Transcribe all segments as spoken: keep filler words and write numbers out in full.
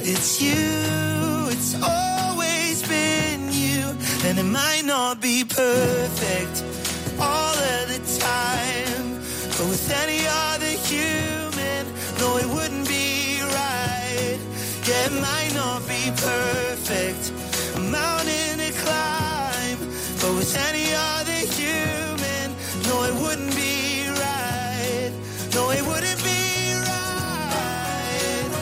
it's you, it's always been you. And it might not be perfect all of the time, but with any other human, no, it wouldn't be right. Yeah, it might not be perfect, a mountain to climb, but with any other human, no, it wouldn't be right. No, it wouldn't be right.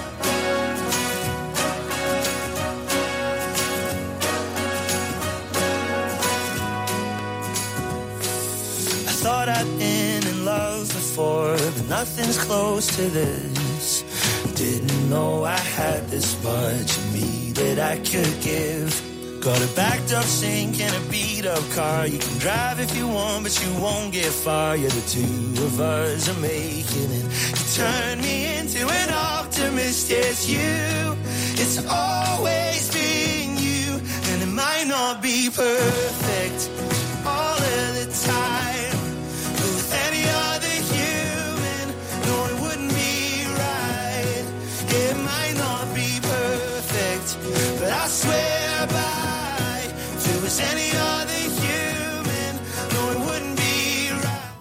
I thought I'd been in love before, but nothing's close to this. Didn't know I had this much of me that I could give. Got a backed up sink and a beat up car. You can drive if you want, but you won't get far. Yeah, the two of us are making it. You turn me into an optimist. Yes, you. It's always been you. And it might not be perfect all of the time, but with any other human, no, it wouldn't be right. It might not be perfect, but I swear by any other human, no, it wouldn't be right.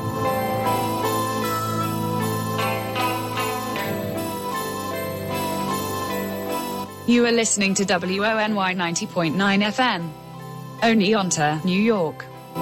You are listening to W O N Y ninety point nine F M, Oneonta, New York.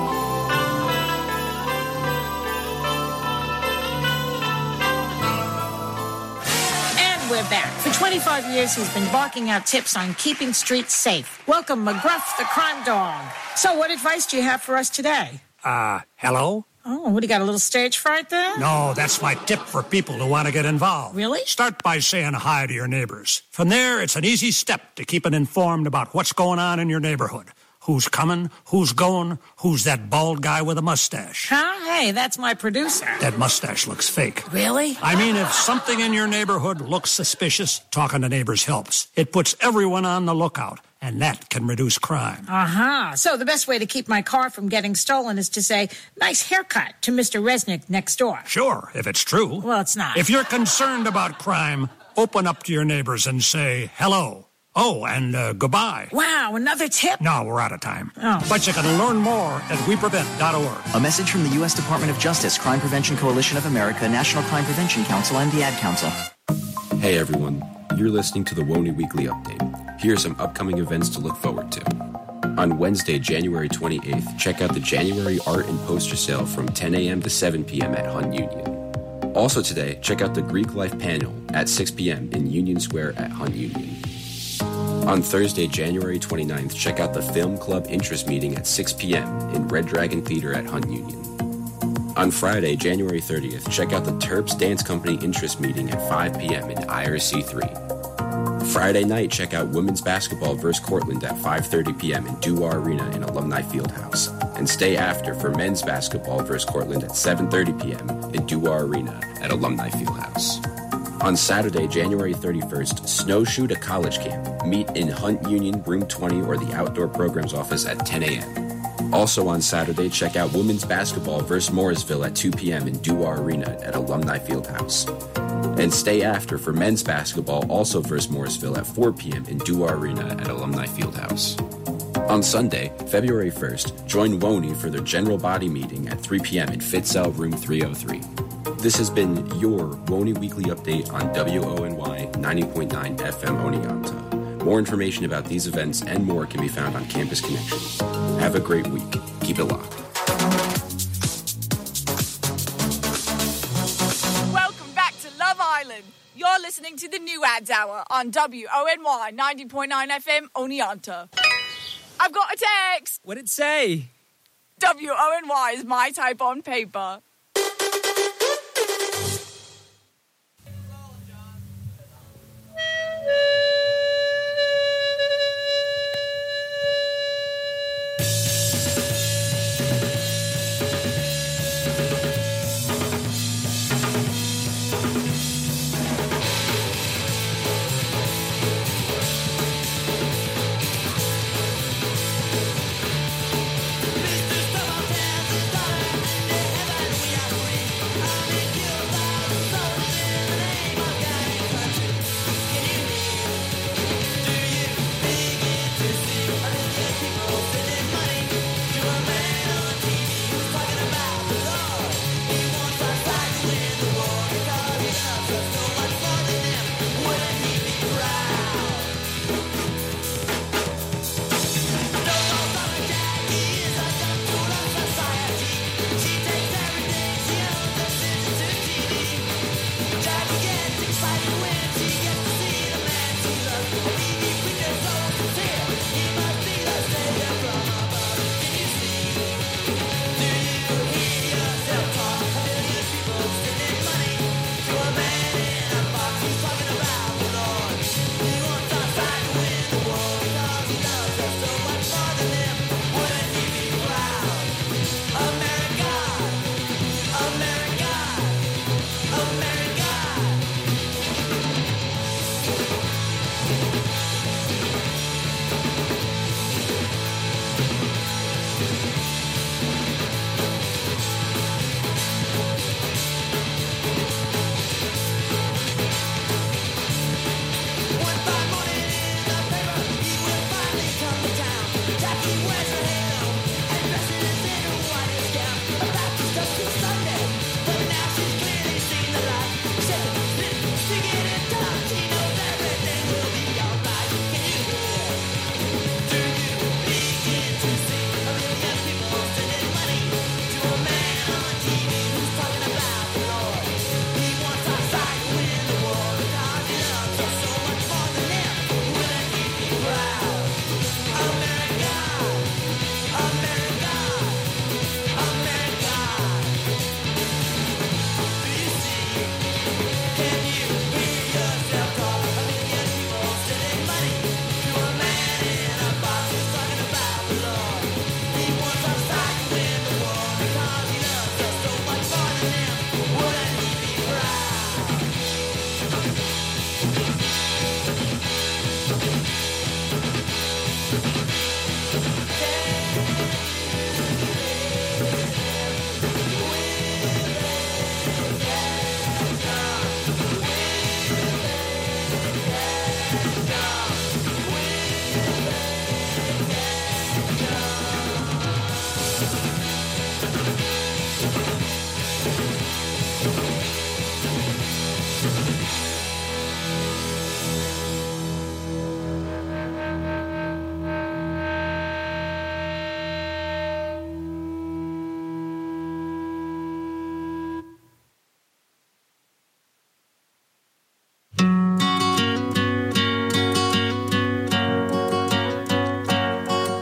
We're back. For twenty-five years, he's been barking out tips on keeping streets safe. Welcome, McGruff, the crime dog. So what advice do you have for us today? Uh, hello? Oh, what, do you got a little stage fright there? No, that's my tip for people who want to get involved. Really? Start by saying hi to your neighbors. From there, it's an easy step to keeping informed about what's going on in your neighborhood. Who's coming, who's going, who's that bald guy with a mustache. Huh? Hey, that's my producer. That mustache looks fake. Really? I mean, if something in your neighborhood looks suspicious, talking to neighbors helps. It puts everyone on the lookout, and that can reduce crime. Uh-huh. So the best way to keep my car from getting stolen is to say, nice haircut to Mister Resnick next door. Sure, if it's true. Well, it's not. If you're concerned about crime, open up to your neighbors and say hello. Oh, and uh, goodbye. Wow, another tip? No, we're out of time. Oh. But you can learn more at we prevent dot org. A message from the U S Department of Justice, Crime Prevention Coalition of America, National Crime Prevention Council, and the Ad Council. Hey everyone, you're listening to the W O N Y Weekly Update. Here are some upcoming events to look forward to. On Wednesday, January twenty-eighth, check out the January Art and Poster Sale from ten a.m. to seven p.m. at Hunt Union. Also today, check out the Greek Life Panel at six p.m. in Union Square at Hunt Union. On Thursday, January twenty-ninth, check out the Film Club Interest Meeting at six p.m. in Red Dragon Theater at Hunt Union. On Friday, January thirtieth, check out the Terps Dance Company Interest Meeting at five p.m. in I R C three. Friday night, check out Women's Basketball versus Cortland at five thirty p.m. in Duar Arena in Alumni Fieldhouse. And stay after for Men's Basketball versus Cortland at seven thirty p.m. in Duar Arena at Alumni Fieldhouse. On Saturday, January thirty-first, Snowshoe to College Camp. Meet in Hunt Union, Room twenty, or the Outdoor Programs Office at ten a.m. Also on Saturday, check out Women's Basketball versus Morrisville at two p.m. in Duar Arena at Alumni Fieldhouse. And stay after for Men's Basketball, also versus Morrisville at four p.m. in Duar Arena at Alumni Fieldhouse. On Sunday, February first, join W O N Y for their General Body Meeting at three p.m. in Fitzell, Room three oh three. This has been your W O N Y Weekly Update on W O N Y ninety point nine F M Oneonta. More information about these events and more can be found on Campus Connection. Have a great week. Keep it locked. Welcome back to Love Island. You're listening to the New Ads Hour on W O N Y ninety point nine F M Oneonta. I've got a text. What'd it say? W O N Y is my type on paper. Mister Stubborn tells his daughter, they heaven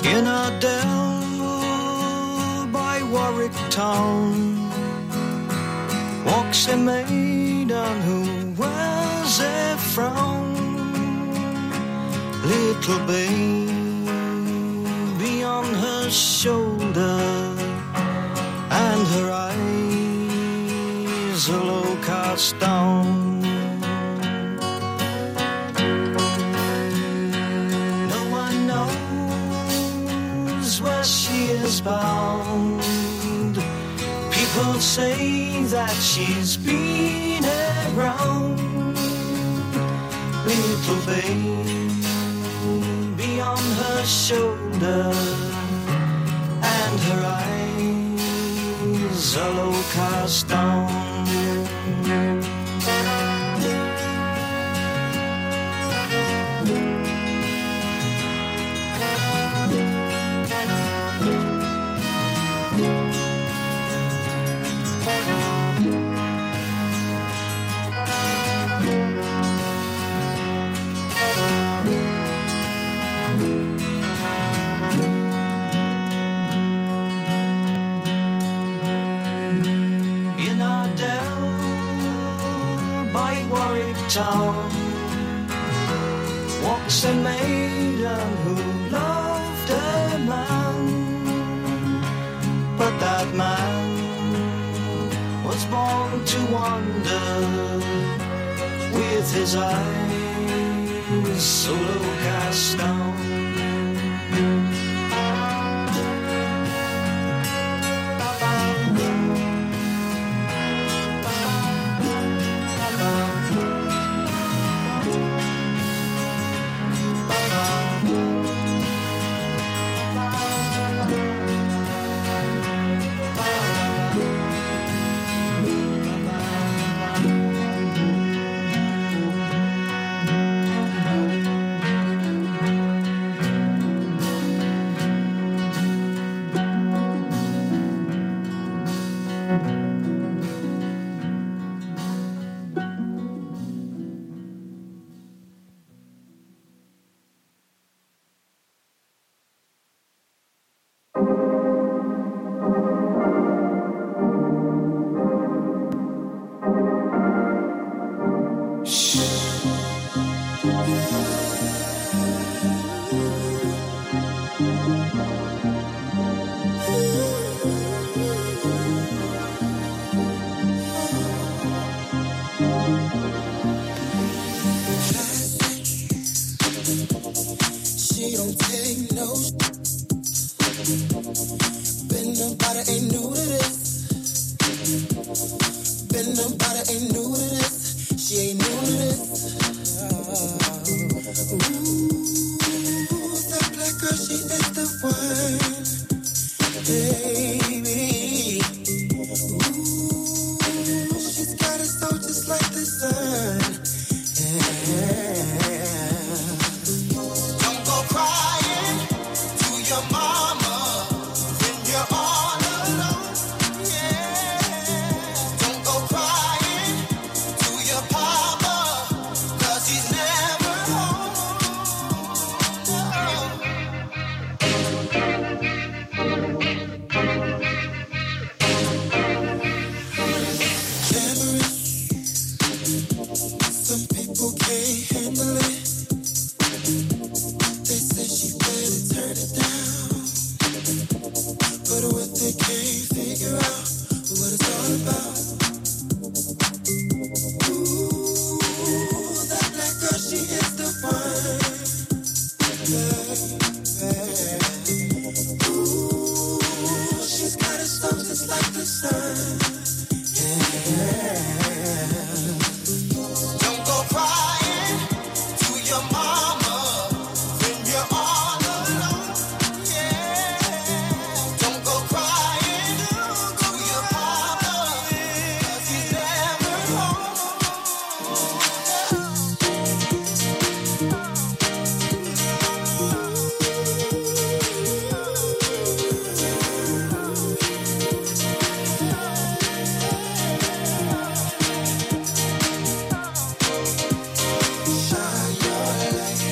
In a dell by Warwick Town walks a maiden who wears a frown. Little baby on her shoulder, and her eyes are low cast down. No one knows where she is bound. People say that she's been around. Little baby on her shoulder, and her eyes are low cast down. Town walks a maiden who loved a man, but that man was born to wander with his eyes so low cast down. Shine your light.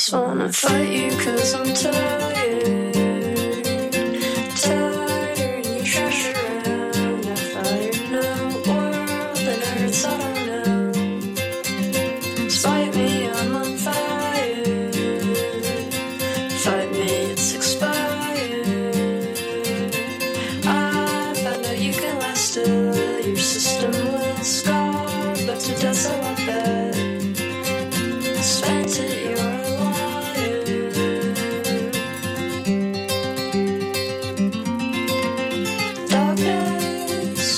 just wanna fight you 'cause I'm tired. Tired, you trash around. I fired no world and hurts, I don't know. Spite me, I'm on fire. Fight me, it's expired. I found out you can last till your system will scar, but to death I want that. Spent it, you're a liar. Darkness,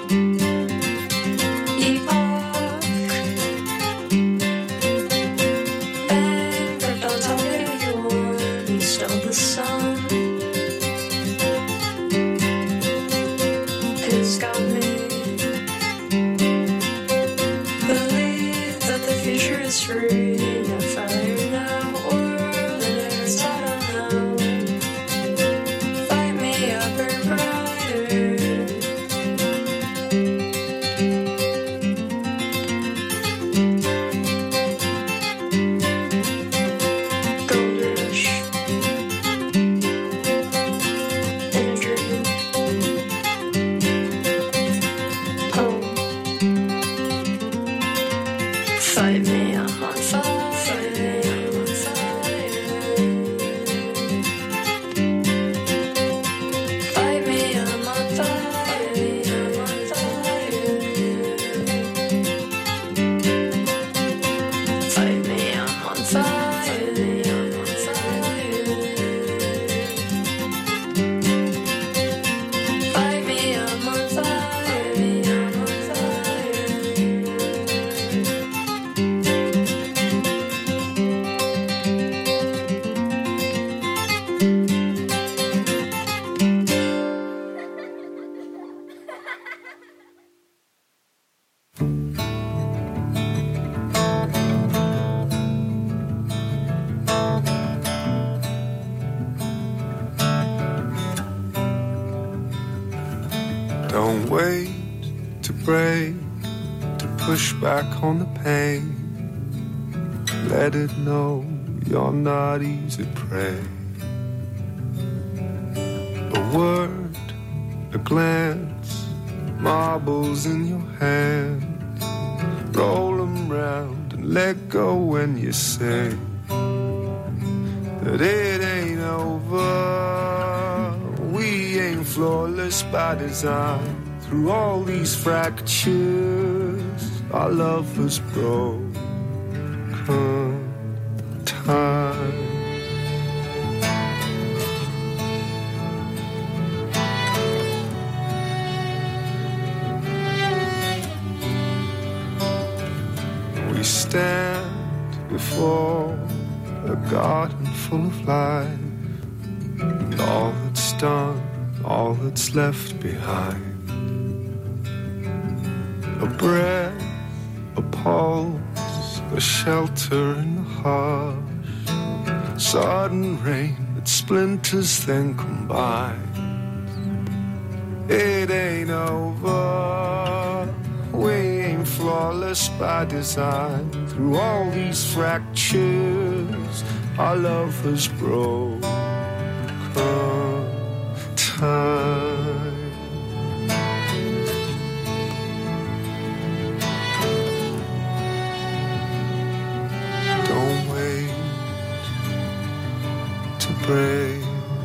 epoch, bankrupt on top of everyone. You stole the sun, 'cause got me. Believe that the future is free. No fire, no world, and it's I don't know. Fight me, I'll burn brighter. Gold rush in a dream. Home. Fight me, I'm on fire. Fight me, I'm on fire. Fight me, I'm on fire. I'm on fire. Fight me, I'm on fire. I'm on fire. Fight me, I'm on fire. I'm on fire. Don't wait to break, to push back on the pain. Let it know you're not easy prey. A word, a glance, marbles in your hand. Roll them round and let go when you say that it ain't over. We ain't flawless by design. Through all these fractures, our love was broken time. We stand before a garden full of life, and all that's done, all that's left behind. A breath, a pulse, a shelter in the harsh, sudden rain that splinters then combine. It ain't over, we ain't flawless by design. Through all these fractures, our love was broken time. Don't wait to break.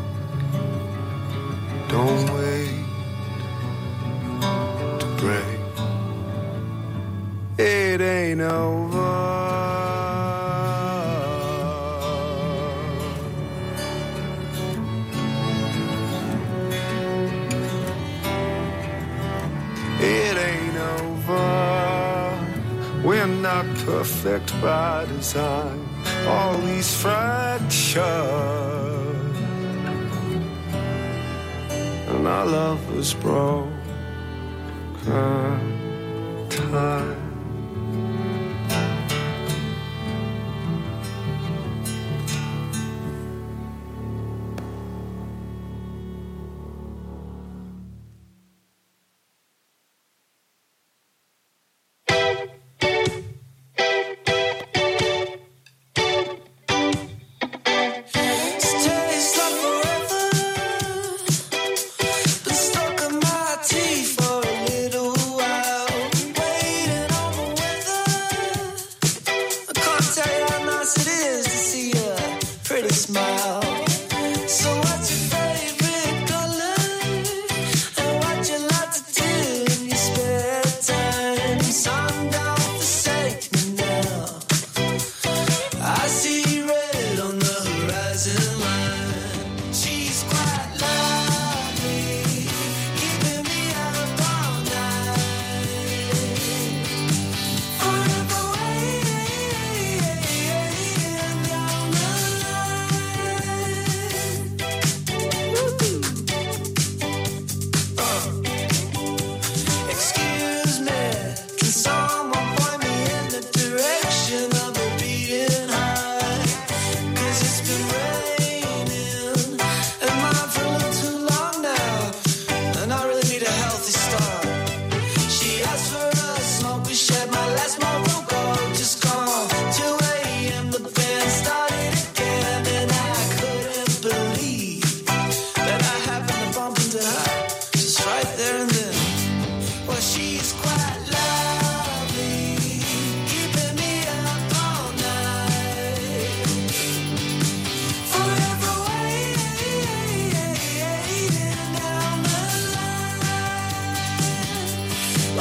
Don't wait to break. It ain't over. It ain't over. We're not perfect by design. All these fractures, and our love was broken time.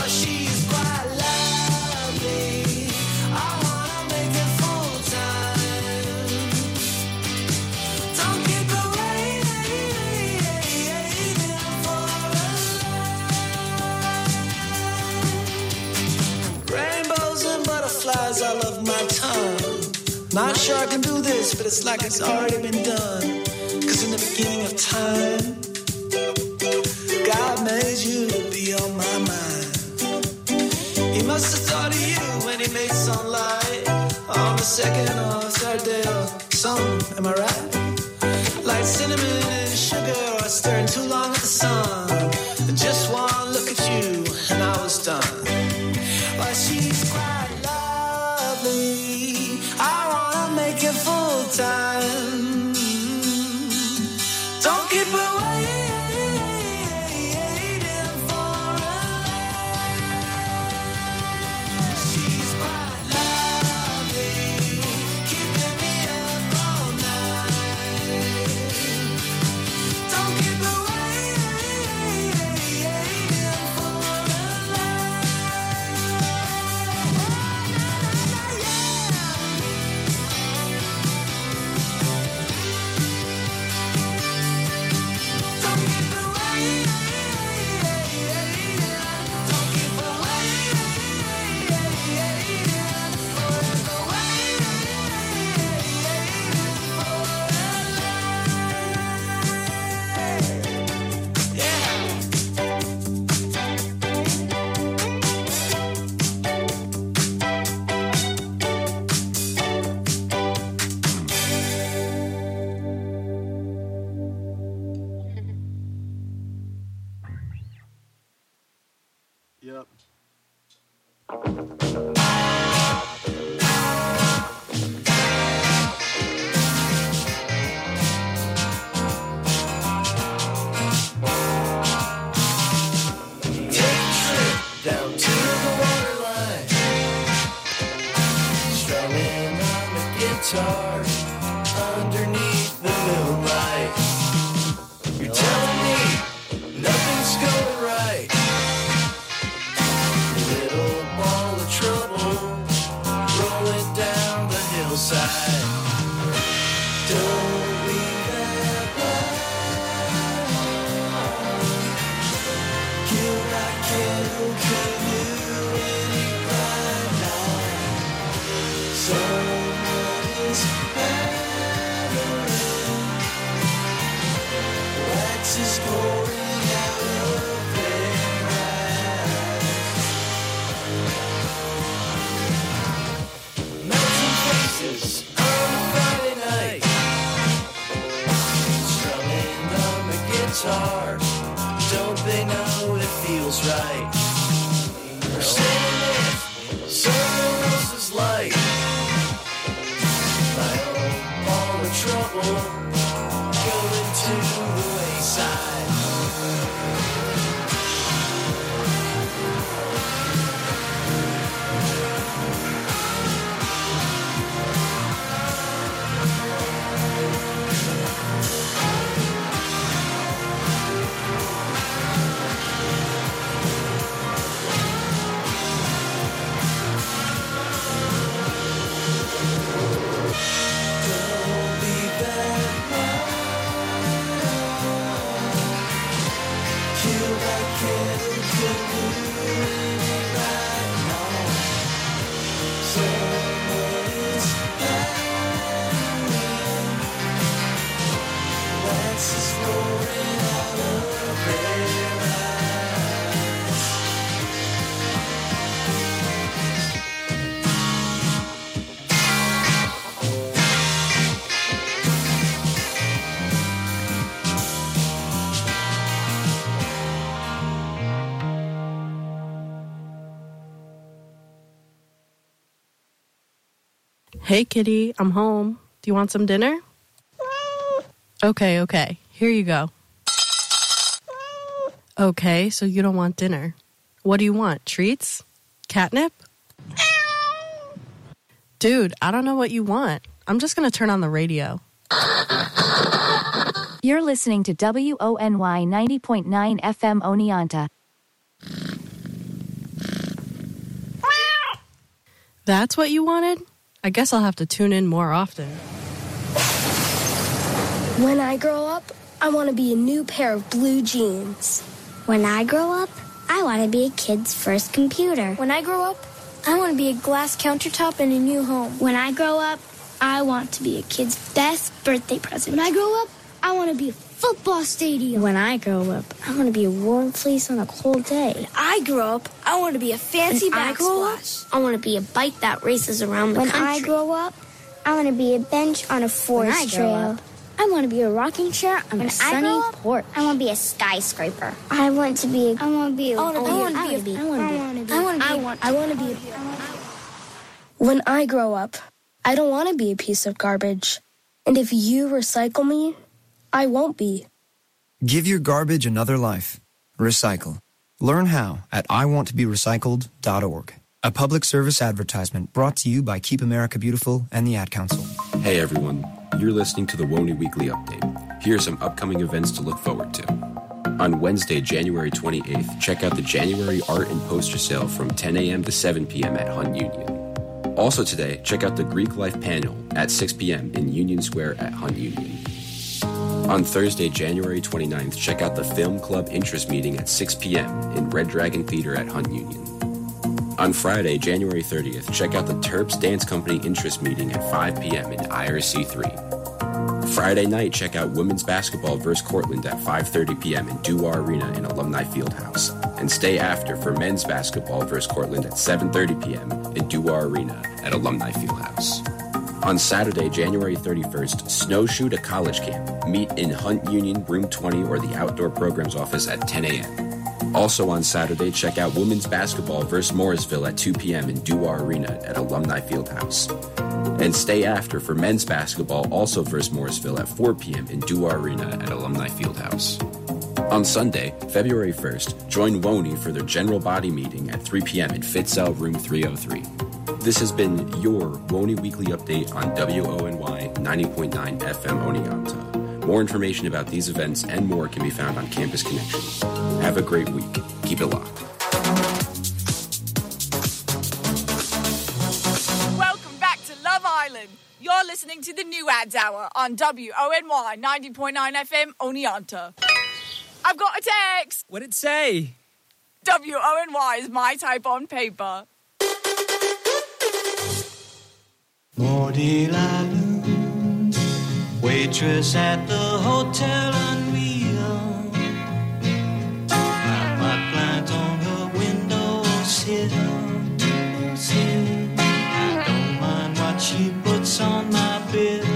Well, she's quite lovely. I wanna make it full time. Don't keep her waiting for a love. Rainbows and butterflies all over my tongue. Not sure I can do this, but it's like it's already been done. Cause in the beginning of time, God made you to be on my mind. He must have thought of you when he made sunlight on the second or third day or something, am I right? Like cinnamon and sugar or stirring too long in the sun. Just one look at you and I was done. Why, she's quite lovely. I wanna make it full time. Don't keep her waiting for a love. She's quite lovely, keeping me up all night. Don't keep her waiting for a love. Yep. Down to the waterline, strumming on the guitar underneath the moonlight. You're telling me nothing's going right. Little ball of trouble rolling down the hillside. Don't leave that line. You like it. Is pouring out of their eyes. Melting faces on a Friday night, strumming on the guitar. Don't they know it feels right? We're standing with someone else's light. My own ball of trouble going to the wayside. Don't leave that Hey, kitty, I'm home. Do you want some dinner? Okay, okay. Here you go. Okay, so you don't want dinner. What do you want? Treats? Catnip? Dude, I don't know what you want. I'm just going to turn on the radio. You're listening to W O N Y ninety point nine F M Oneonta. That's what you wanted? I guess I'll have to tune in more often. When I grow up, I want to be a new pair of blue jeans. When I grow up, I want to be a kid's first computer. When I grow up, I want to be a glass countertop in a new home. When I grow up, I want to be a kid's best birthday present. When I grow up, I want to be a football stadium. When I grow up, I want to be a warm fleece on a cold day. When I grow up, I want to be a fancy when I grow up, backsplash. I want to be a bike that races around the when country. When I grow up, I want to be a bench on a forest trail. I want to be a rocking chair on when a sunny I up, porch. I want to be a skyscraper. I want to be a... I want to be a... I want to be... I want to be... I want to be... I want to be... I want to be... I want I want to be... When I grow up, I don't want to be a piece of garbage. And if you recycle me, I won't be. Give your garbage another life. Recycle. Learn how at I want to be recycled dot org. A public service advertisement brought to you by Keep America Beautiful and the Ad Council. Hey everyone, you're listening to the Woney Weekly Update. Here are some upcoming events to look forward to. On Wednesday, January twenty-eighth, check out the January art and poster sale from ten a.m. to seven p.m. at Hunt Union. Also today, check out the Greek Life panel at six p.m. in Union Square at Hunt Union. On Thursday, January twenty-ninth, check out the Film Club Interest Meeting at six p.m. in Red Dragon Theater at Hunt Union. On Friday, January thirtieth, check out the Terps Dance Company Interest Meeting at five p.m. in I R C three. Friday night, check out Women's Basketball versus Cortland at five thirty p.m. in Duar Arena in Alumni Fieldhouse. And stay after for Men's Basketball versus Cortland at seven thirty p.m. in Duar Arena at Alumni Fieldhouse. On Saturday, January thirty-first, snowshoe to college camp. Meet in Hunt Union, Room twenty, or the Outdoor Programs Office at ten a.m. Also on Saturday, check out Women's Basketball versus Morrisville at two p.m. in Duar Arena at Alumni Fieldhouse. And stay after for Men's Basketball, also versus Morrisville at four p.m. in Duar Arena at Alumni Fieldhouse. On Sunday, February first, join Woney for their general body meeting at three p.m. in Fitzell Room three oh three. This has been your Woney Weekly Update on W O N Y ninety point nine F M Oneonta. More information about these events and more can be found on Campus Connection. Have a great week. Keep it locked. Welcome back to Love Island. You're listening to the New Ads Hour on W O N Y ninety point nine F M Oneonta. I've got a text. What'd it say? W O N Y is my type on paper. Maudie Island, waitress at the Hotel Unreal. My pot plant on her windowsill. I don't mind what she puts on my bill.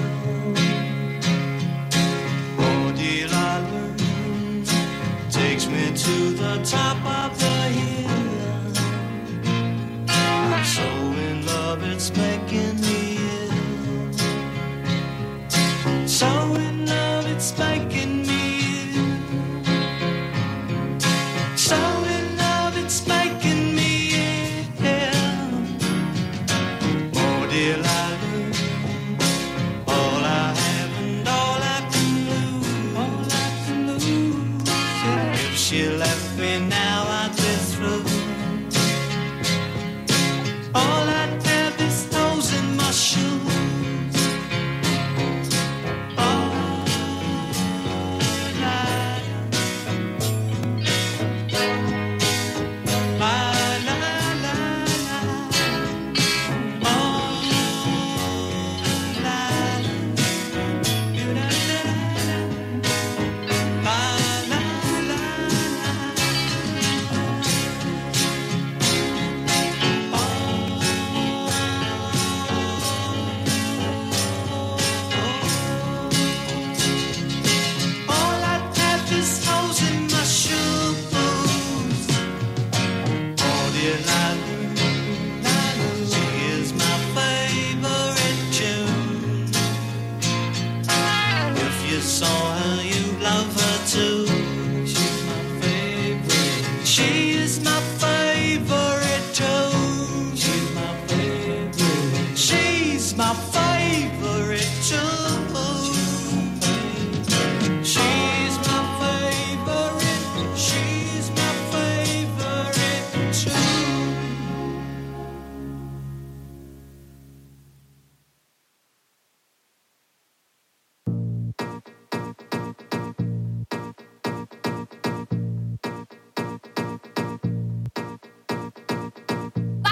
Maudie Island takes me to the top of the hill. I'm so in love, it's making me so in love, it's making me so in love, it's making me yeah. Oh dear Island, all I have and all I can lose, all I can lose. Yeah. If she left me now, I'd be through. All I'd have is holes in my shoes.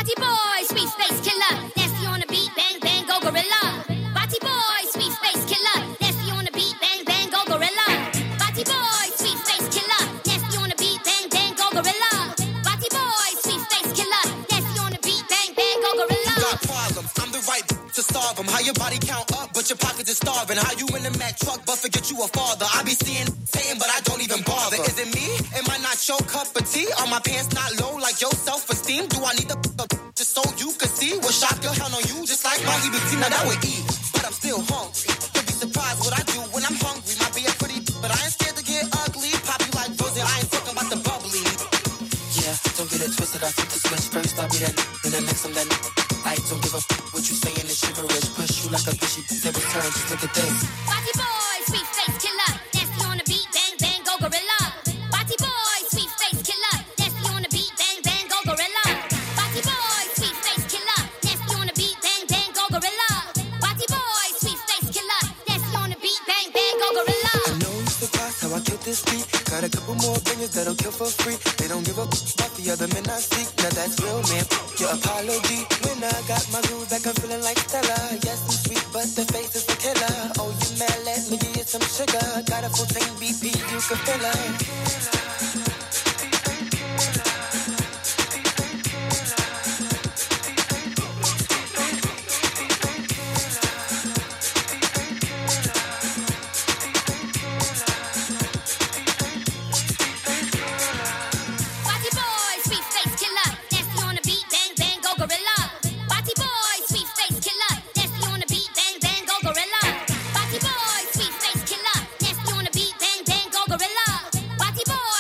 Body boy, sweet face killer. Nasty on the beat, bang, bang, go gorilla. Body boy, sweet face killer. Nasty on the beat, bang, bang, go gorilla. Body boy, sweet face killer. Nasty on the beat, bang, bang, go gorilla. Body boy, sweet face killer. Nasty on the beat, bang, bang, go gorilla. You got problems, I'm the right to solve them. How your body count up, but your pockets is starving. How you in the Mac truck, but forget you a father. I be seeing saying, but I don't even bother. Is it me? Am I not your cup of tea? Are my pants not low like your self-esteem? Do I need to f- just so you can see what shot your hell on you? Just like my E B T, now that would eat. But I'm still hungry. You'll be surprised what I do when I'm hungry. Might be a pretty, but I ain't scared to get ugly. Pop you like Rosie, I ain't talking about the bubbly. Yeah, don't get it twisted. I flip the switch first. I'll be that and then next I'm that. I don't give a f- what you saying is shiverish. Push you like a fishy. Every turn, just look at this. Body boy, sweet face killer. Nasty on the beat, bang, bang, go gorilla. Body boy, sweet face killer. Nasty on the beat, bang, bang, go gorilla. Body boy, sweet face killer. Nasty on the beat, bang, bang, go gorilla. Body boy, sweet face killer. Nasty on the beat, bang, bang, go gorilla. I know you surprised how I killed this beat. Got a couple more bangers that'll kill for free. They don't give a f- about the other men I see. Now that's real, man. Your apology. When I got my groove back, I'm feeling like Stella. Yes, I'm sweet, but the face is a killer. Oh, you mad? Let me give you some sugar. Got a full tank B P, you can fill her. Body boy, sweet face killer. Nasty on the beat, bang, bang, go gorilla. Body boy, sweet face killer. Nasty on the beat, bang, bang, go gorilla. Body boy, sweet face killer. Nasty on the beat, bang, bang, go gorilla. Body boy,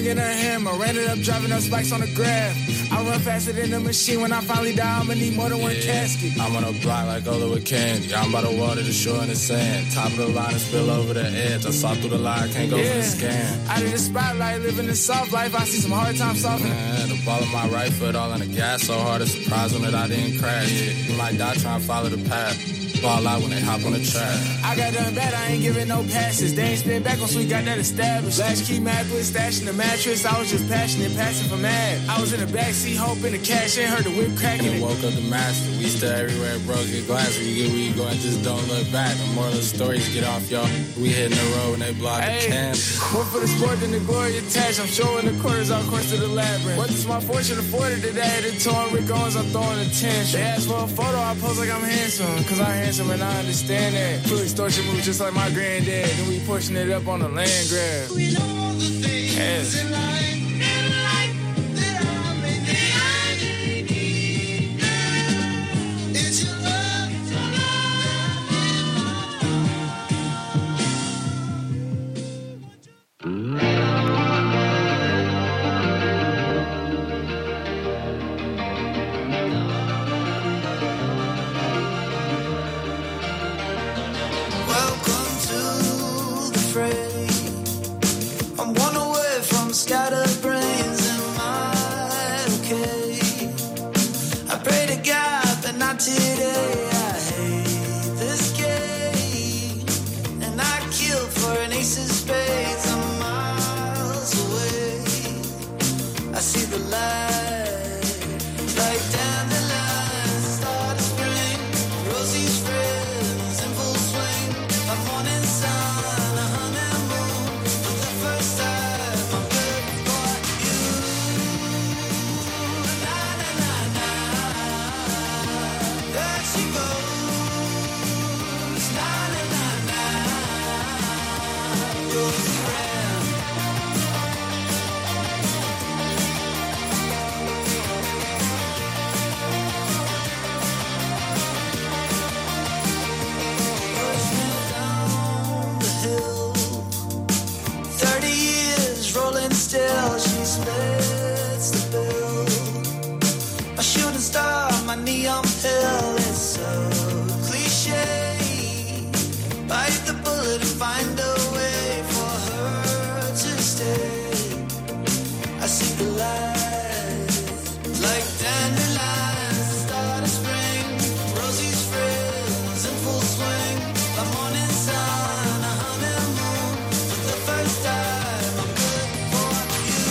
swinging a hammer. Ran it up, driving up spikes on the graph. I run faster than the machine. When I finally die, I'ma need more than one Yeah. casket. I'm on a block like Ola with candy. I'm by the water, the shore, and the sand. Top of the line and spill over the edge. I saw through the lie, can't go for the scan. Out of the spotlight, living the soft life. I see some hard times softening. Man, the ball of my right foot all on the gas so hard, it's surprising that I didn't crash. You might die trying to follow the path. Ball out when they hop on the track. I got done bad, I ain't giving no passes. They ain't spin back once we got that established. Latch key immaculate, stashing the mattress. I was just passionate, passing for mad. I was in the backseat, hoping to cash in, heard the whip cracking. And woke up the master. We still everywhere, broke your glass. Where you get where you go and just don't look back. The moral of the story is get off, y'all. We hitting the road and they block Hey, the can. more for the sport than the glory attached. I'm showing the quarters all course to the labyrinth. What does my fortune afforded today? The torn Rick Owens, I'm throwing attention. They asked for a photo, I pose like I'm handsome. Cause I'm handsome and I understand that. True extortion moves just like my granddad. Then we pushing it up on the land grab. We know the things Yes. in life, in life that I may need. It's your love, it's your Welcome to the fray. I'm one away from scattered brains. Am I okay? I pray to God, but not today. I hate this game, and I kill for an ace of spades. I'm miles away. I see the light, like dandelions, start of spring. Rosie's friends in full swing. A morning sun, a honeymoon. For the first time, I'm good for you. Na na na na. There she goes. Na na na na. Rosie's friend. Down the hill, thirty years rolling still. She splits the bill. A shooting star, my neon pill. It's so cliche. Bite the bullet and find a way for her to stay. I see the light, like dandelions, the start of spring. Rosie's friends in full swing. The morning sun, a honeymoon. For the first time, I'm good for you.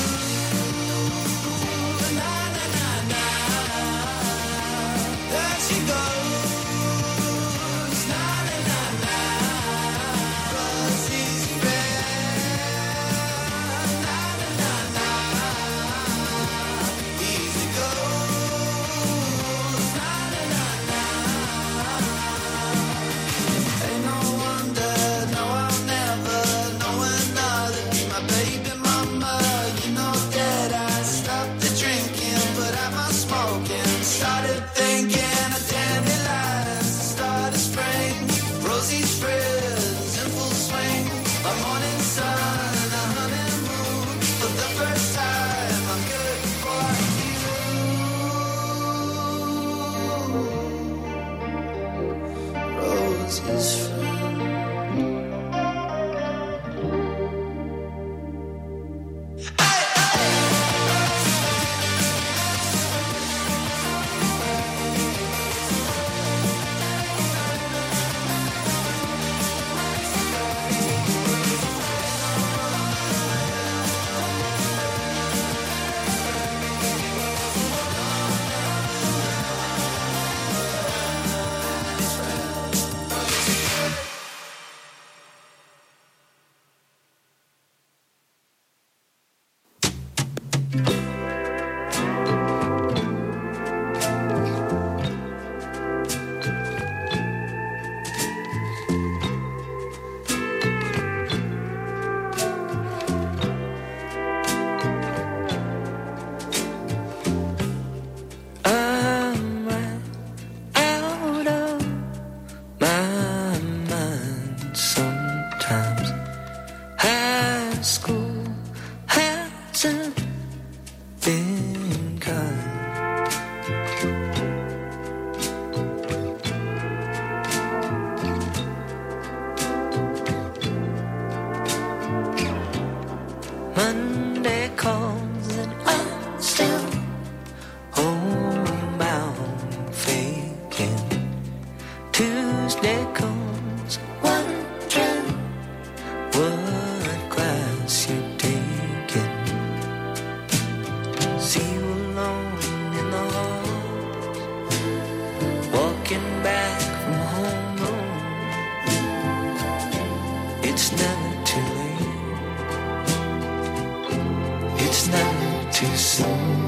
Na na na na. There she goes. Na na na na. Rosie's friend. Na na na na. Easy goes. Na na na na. Ain't no wonder, no, I'll never know another. Be my baby mama. You know that I stopped the drinking, put out my smoking. Started thinking of dandelions, the start of spring. Rosie's friends in full swing. A morning sun, a honeymoon. For the first time, I'm good for you. Rosie's friend. again. Tuesday comes wondering what class you're taking. See you alone in the hall, walking back from homeroom. It's never too late, it's never too soon.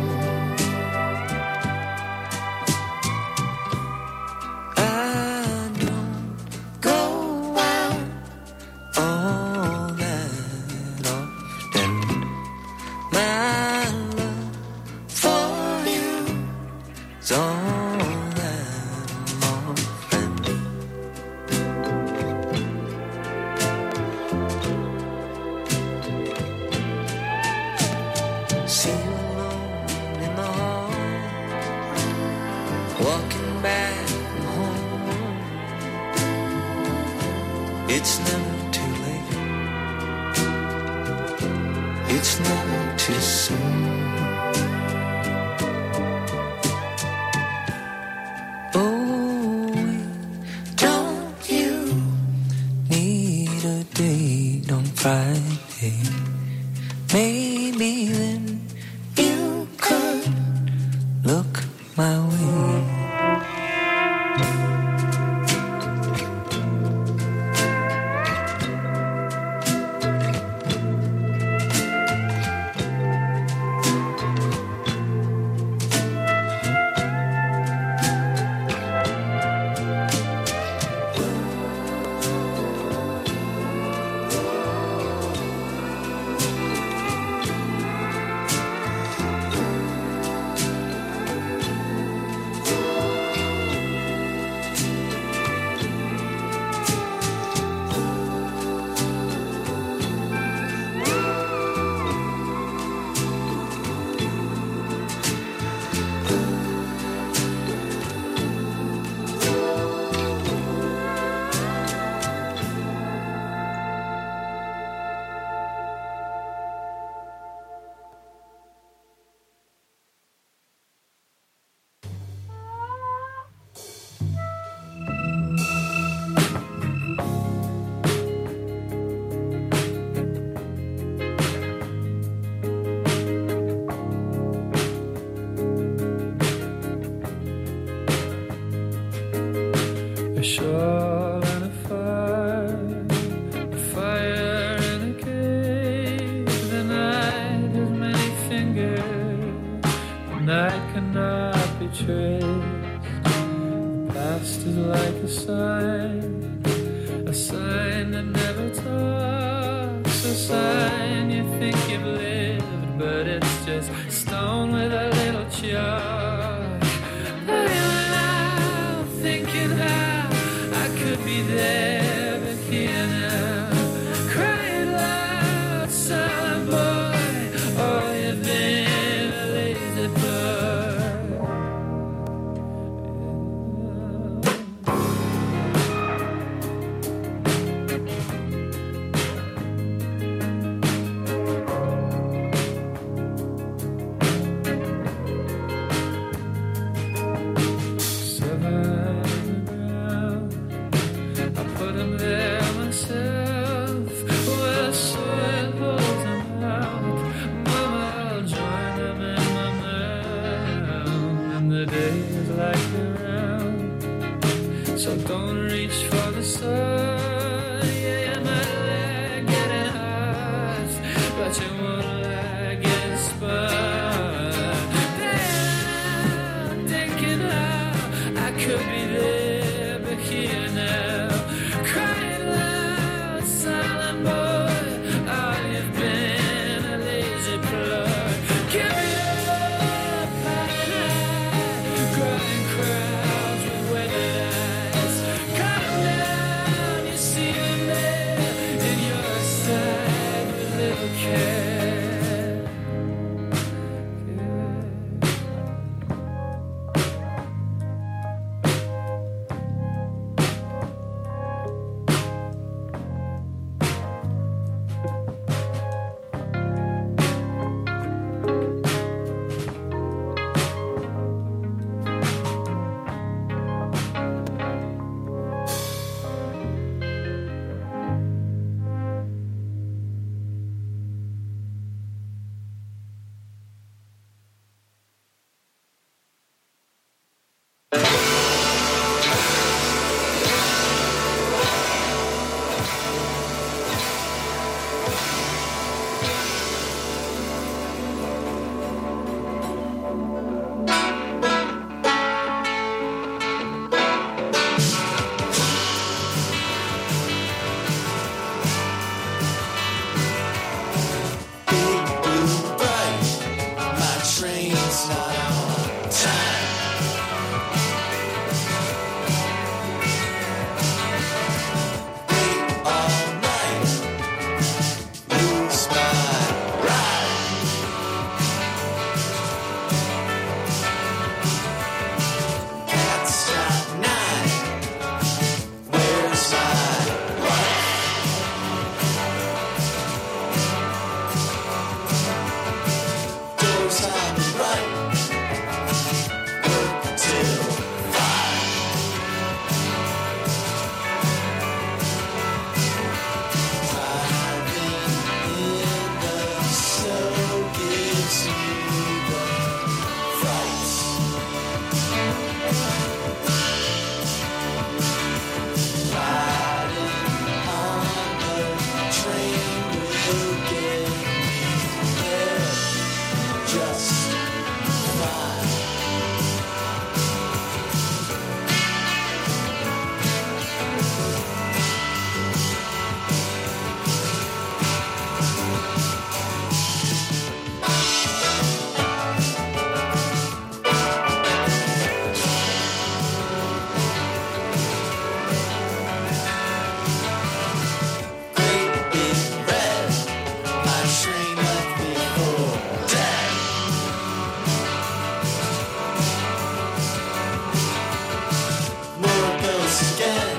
once again.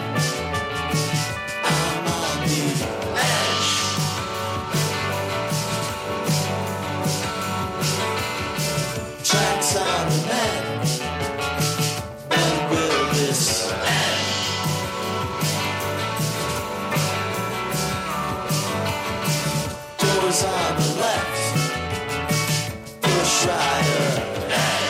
I'm on the edge. Tracks on the net. When will this end? Doors on the left. Push right ahead.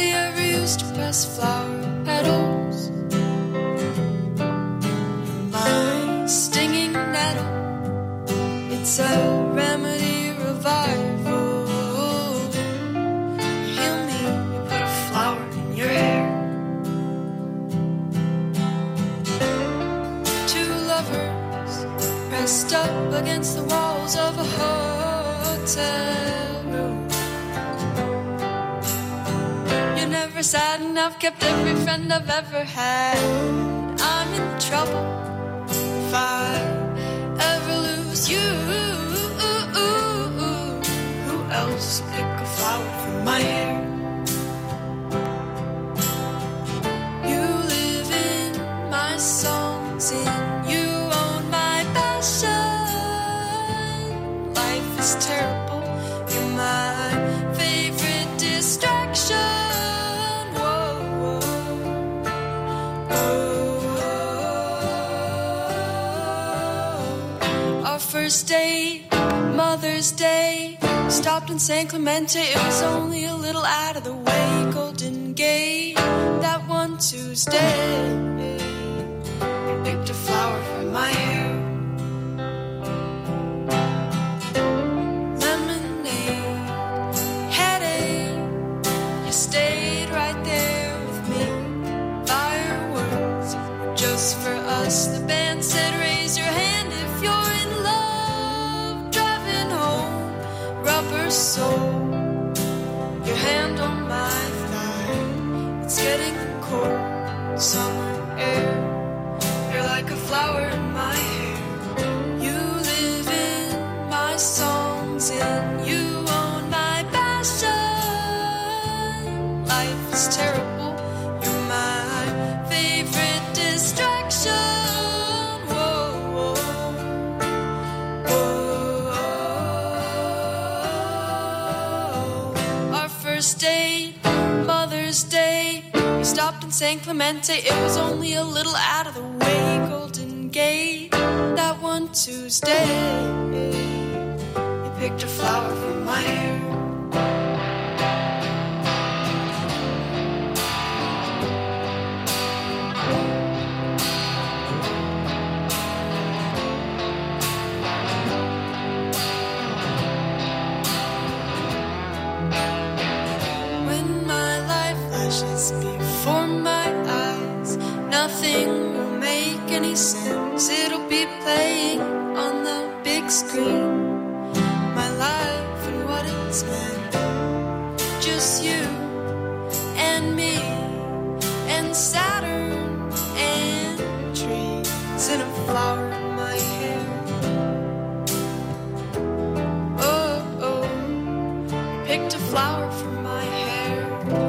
Flower petals. My pressed up against the walls of a hotel room. You're never sad enough, kept every friend I've ever had. I'm in trouble if I ever lose you. Who else pick a flower from my hair? You live in my songs, and you own my passion. Life is terrible, you're my favorite distraction. Whoa, whoa, whoa. Our first date, Mother's Day, stopped in San Clemente. It was only a little out of the way. Golden Gate, that one Tuesday, you picked a flower from my hair. Lemonade, headache, you stayed right there with me. Fireworks, just for us. The band said raise your hand if you're in love. Driving home, rubber sole, your hand on my thigh. It's getting cold, summer air. You're like a flower in my hair. You live in my songs, and you own my passion. Life is terrible, you're my favorite distraction. Whoa, whoa, whoa. Our first date, Mother's Day, we stopped in San Clemente. It was only a little out of the way. Golden Gate, that one Tuesday, you picked a flower from my hair. When my life flashes before my eyes, nothing will make any sense. It'll be playing on the big screen. My life and what it's meant. Just you and me and Saturn and trees and a flower in my hair. Oh, oh, picked a flower from my hair.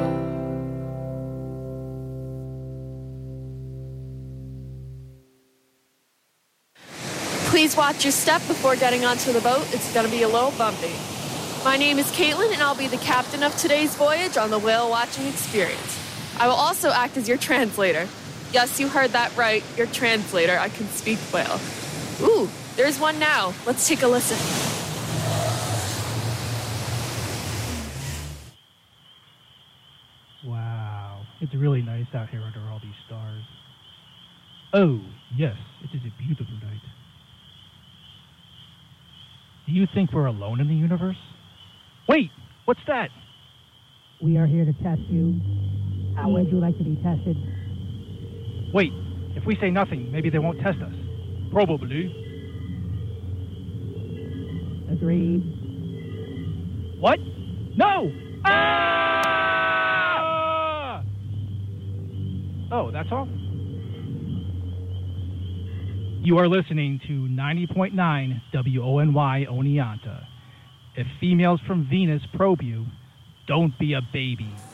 Please watch your step before getting onto the boat. It's going to be a little bumpy. My name is Caitlin, and I'll be the captain of today's voyage on the whale watching experience. I will also act as your translator. Yes, you heard that right, your translator. I can speak whale. Ooh, there's one now. Let's take a listen. Wow, it's really nice out here under all these stars. Oh, yes, it is a beautiful night. Do you think we're alone in the universe? Wait, what's that? We are here to test you. How would you like to be tested? Wait, if we say nothing, maybe they won't test us. Probably. Agreed. What? No! Ah! Oh, that's all? You are listening to ninety point nine W O N Y Oneonta. If females from Venus probe you, don't be a baby.